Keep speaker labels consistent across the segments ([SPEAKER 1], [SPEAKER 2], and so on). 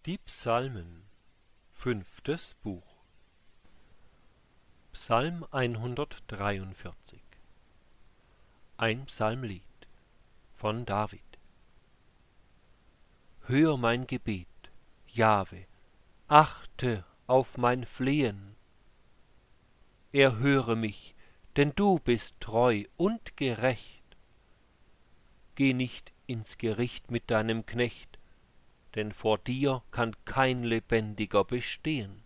[SPEAKER 1] Die Psalmen, 5. Buch. Psalm 143. Ein Psalmlied von David. Hör mein Gebet, Jahwe, achte auf mein Flehen. Erhöre mich, denn du bist treu und gerecht. Geh nicht ins Gericht mit deinem Knecht, denn vor dir kann kein Lebendiger bestehen.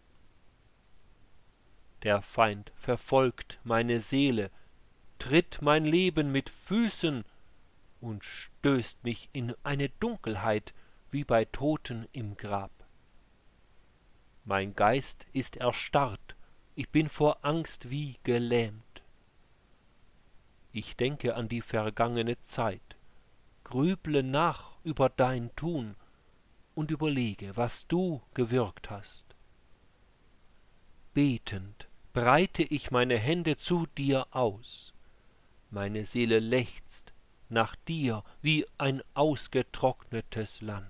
[SPEAKER 1] Der Feind verfolgt meine Seele, tritt mein Leben mit Füßen und stößt mich in eine Dunkelheit wie bei Toten im Grab. Mein Geist ist erstarrt, ich bin vor Angst wie gelähmt. Ich denke an die vergangene Zeit, grüble nach über dein Tun und überlege, was du gewirkt hast. Betend breite ich meine Hände zu dir aus. Meine Seele lechzt nach dir wie ein ausgetrocknetes Land.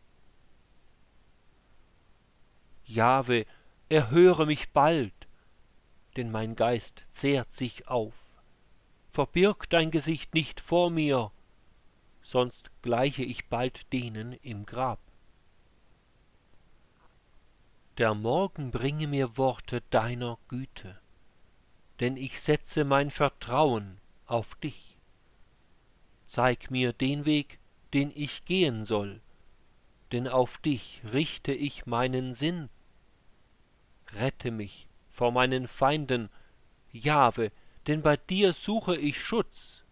[SPEAKER 1] Jahwe, erhöre mich bald, denn mein Geist zehrt sich auf. Verbirg dein Gesicht nicht vor mir, sonst gleiche ich bald denen im Grab. Der Morgen bringe mir Worte deiner Güte, denn ich setze mein Vertrauen auf dich. Zeig mir den Weg, den ich gehen soll, denn auf dich richte ich meinen Sinn. Rette mich vor meinen Feinden, Jahwe, denn bei dir suche ich Schutz.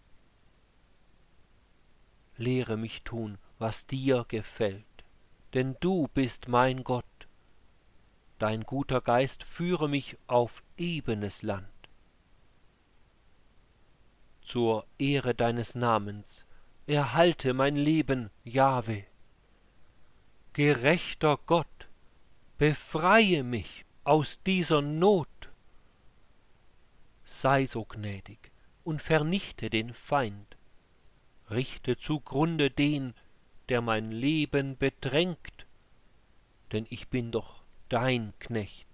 [SPEAKER 1] Lehre mich tun, was dir gefällt, denn du bist mein Gott. Dein guter Geist führe mich auf ebenes Land. Zur Ehre deines Namens erhalte mein Leben, Jahwe. Gerechter Gott, befreie mich aus dieser Not. Sei so gnädig und vernichte den Feind. Richte zugrunde den, der mein Leben bedrängt, denn ich bin doch dein Knecht.